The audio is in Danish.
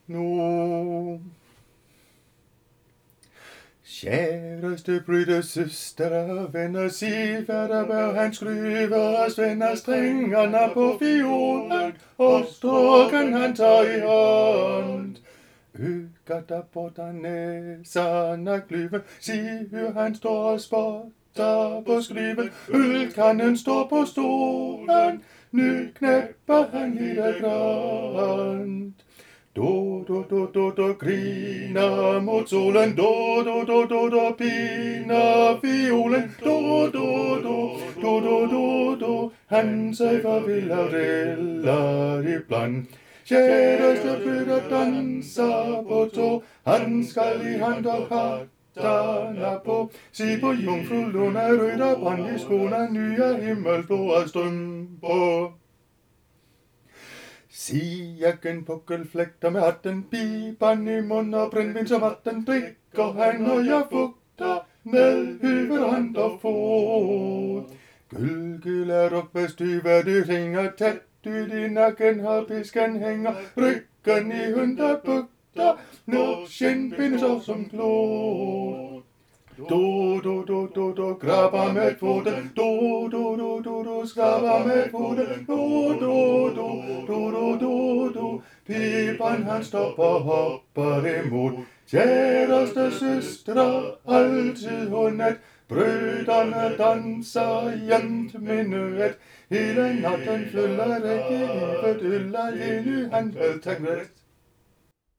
nu. Kæreste Britte, søster, venner, sig, hvad der bør han sklyve, og svender stringerne på fiolen, og strukken han tager i hånd. Øger der borter næserne glyve, sig, hør han står og spotter på sklyven, ølkanden står på stolen, nu knæpper han lidt af grønt. Do, griner mod solen, do, piner fiolen, do, han sig forvilder i bland. Kæreste Britte danser på tå, han skal i hand og hatterne på. Se på jungfru Luna, rødt brand i skoene, nye himmelblå strømper. Sijakken pukkelflægter med hatten, pipan i mund og brændvin som hatten, drikker han, og jeg fugter med huvud, hand og fod. Gylgyld er rukbestyver, det hænger tæt ud i nakken, har pisken hænger, ryggen i hundebugter, når skindbindes op som klod. Do, grabber med foden, do, skrabber med foden, do, pipan han stopper, hopper imod. Kæreste søstre, altid hundet, brødrene danser jæmt minuet. Hele natten flyller ikke livet, øller endnu han havde tænkt.